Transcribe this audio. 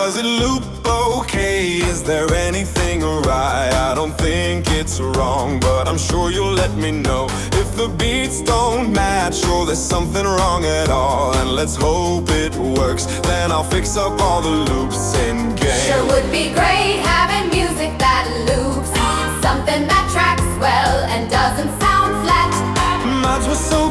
Does it loop okay? Is there anything awry? I don't think it's wrong, but I'm sure you'll let me know if the beats don't match or there's something wrong at all. And let's hope it works, then I'll fix up all the loops in game. Sure would be great having music that loops, something that tracks well and doesn't sound flat. Minds were so